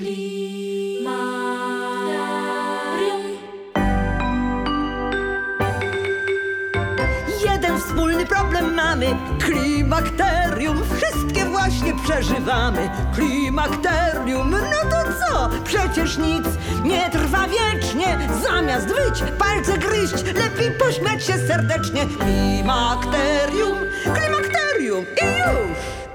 Klimakterium. Jeden wspólny problem mamy, klimakterium, wszystkie właśnie przeżywamy. Klimakterium, no to co? Przecież nic nie trwa wiecznie. Zamiast wyć, palce gryźć, lepiej pośmiać się serdecznie. Klimakterium, klimakterium i już!